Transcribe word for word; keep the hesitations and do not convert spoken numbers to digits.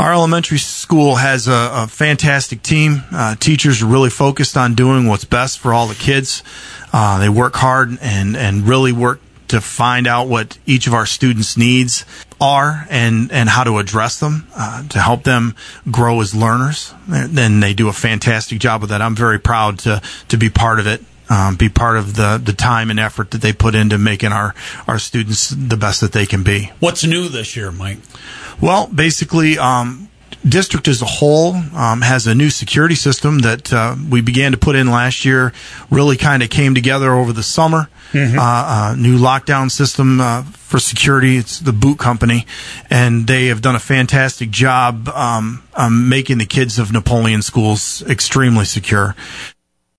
Our elementary school has a, a fantastic team. Uh, teachers are really focused on doing what's best for all the kids. Uh, they work hard and, and really work to find out what each of our students' needs are and, and how to address them uh, to help them grow as learners. Then they do a fantastic job with that. I'm very proud to, to be part of it. Um, be part of the, the time and effort that they put into making our, our students the best that they can be. What's new this year, Mike? Well, basically, um, district as a whole um, has a new security system that uh, we began to put in last year. Really kind of came together over the summer. Mm-hmm. Uh, uh, new lockdown system uh, for security. It's the Boot Company, and they have done a fantastic job um, um, making the kids of Napoleon schools extremely secure.